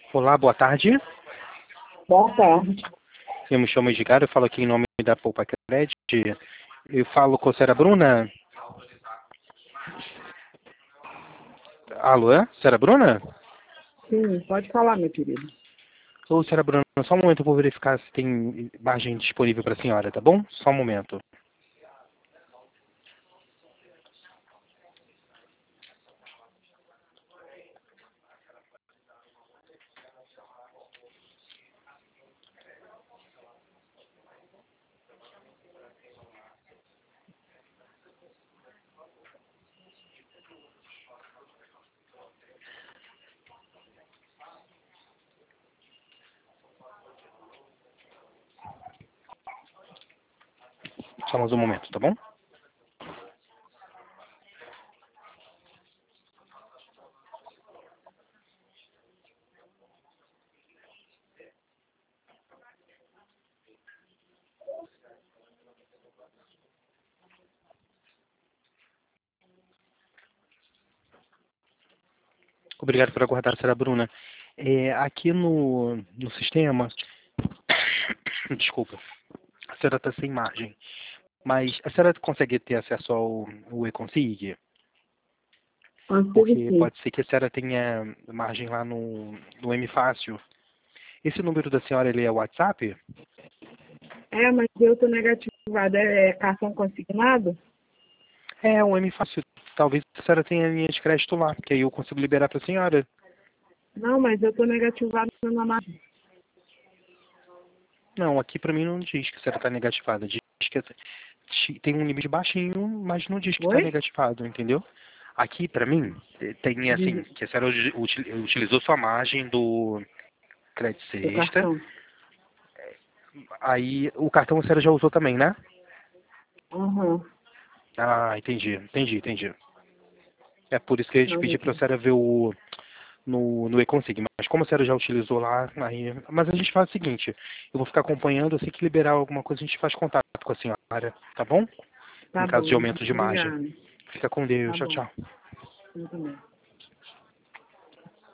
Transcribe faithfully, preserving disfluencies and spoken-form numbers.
Olá, boa tarde. Boa tarde. Eu me chamo Edgar, eu falo aqui em nome da Poupa Credit. Eu falo com a senhora Bruna. Alô, é? Senhora Bruna? Sim, pode falar, meu querido. Ô, senhora Bruna, só um momento eu vou verificar se tem margem disponível para a senhora, tá bom? Só um momento. Só mais um momento, tá bom? Obrigado por aguardar, senhora Bruna. É, aqui no, no sistema, desculpa, a senhora está sem margem, mas a senhora consegue ter acesso ao, ao eConsig? Consigo Porque sim. pode ser que a senhora tenha margem lá no, no M Fácil. Esse número da senhora, ele é WhatsApp? É, mas eu tô negativada. É, é cartão consignado? É, o M Fácil. Talvez a senhora tenha linha de crédito lá, porque aí eu consigo liberar para a senhora. Não, mas eu tô negativada na margem. Não, aqui para mim não diz que a senhora está negativada. Diz que é- tem um limite baixinho, mas não diz que está Oi? negativado, entendeu? Aqui para mim tem assim, Diz que a senhora uti- uti- utilizou sua margem do crédito do sexta, cartão. aí o cartão a senhora já usou também, né? Aham. Ah, entendi, entendi, entendi. É por isso que a gente Não, meu pediu para a querido. senhora ver o no, no eConsig. Mas como a senhora já utilizou lá, aí... Mas a gente faz o seguinte, eu vou ficar acompanhando, assim que liberar alguma coisa, a gente faz contato com a senhora, tá bom? Tá Em caso de bom. aumento de margem. Obrigada. Fica com Deus, Tá tchau, bom. tchau. Eu também.